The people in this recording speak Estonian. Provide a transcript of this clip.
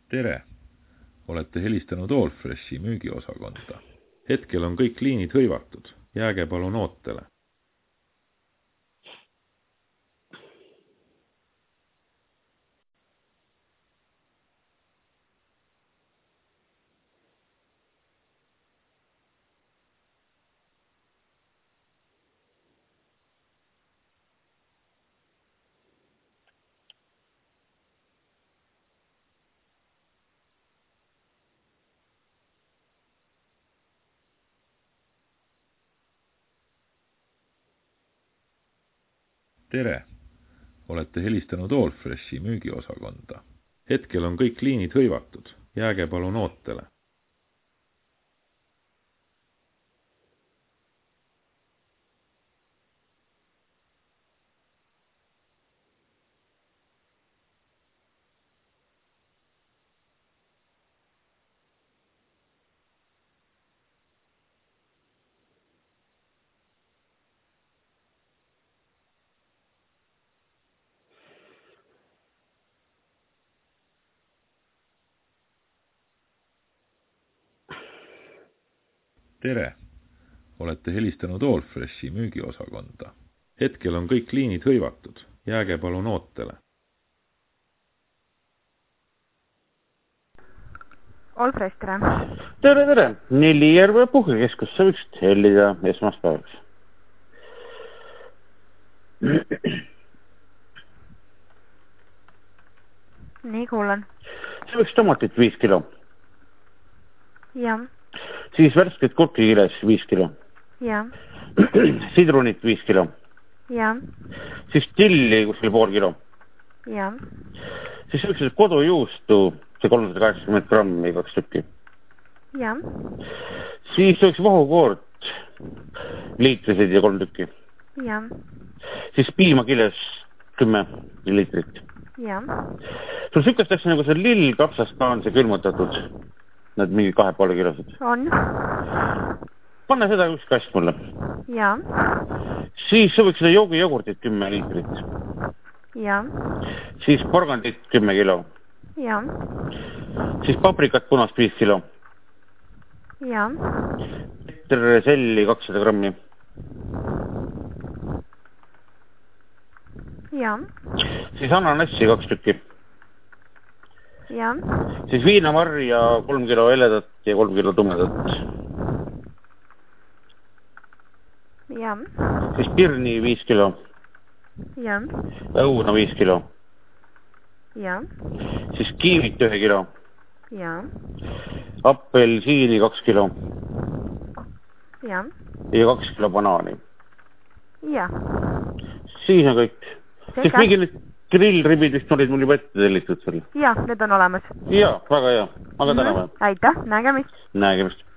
Tere! Olete helistanud Allfreshi müügiosakonda. Hetkel on kõik liinid hõivatud. Jääge palun ootele. Tere! Olete helistanud Allfreshi müügiosakonda. Hetkel on kõik liinid hõivatud. Jääge palun ootele. Tere! Olete helistanud Allfreshi müügiosakonda. Hetkel on kõik liinid hõivatud. Jääge palun ootele. Allfresh, tere! Tere! Neljärve puhkekeskusse võiks hellida esmaspäevaks. Nii, kuulen. See võiks tomatit 5 kilo. Ja. Siis värsket kurkikiles 5 kilo. Ja. Sidrunit 5 kilo. Ja. Siis tilli kuskil pool kilo. Ja. Siis võiks kodujuustu, see 380 grammi 2 tükki. Ja. Siis võiks vahukoort liitrised ja 3 tükki. Ja. Siis piimakiles 10 liitrit. Ja. Sul sükastakse nagu see lill kapsas ka on see külmutatud. Nad mingi 2,5 kilosed. On. Panne seda üks kast mulle. Ja. Siis võiks seda joogijogurtit 10 liitrit. Ja. Siis porgandit 10 kilo. Ja. Siis paprikat punast 5 kilo. Ja. Selli 200 grammi. Ja. Siis ananassi 2 tükki. Ja. Siis viinamarja 3 kilo heledat ja 3 kilo tumedat. Ja. Siis pirni 5 kilo. Ja. Õuna 5 kilo. Ja. Siis kiivit 1 kilo. Ja. Appelsiini 2 kilo. Ja. Ja 2 kilo banaani. Ja. Siis on kõik. Siis mingi need grillribid vist olid mul juba ette tellitud seal. Ja, need on olemas. Ja, väga hea. Aga täname. Aitäh, nägemist. Nägemist.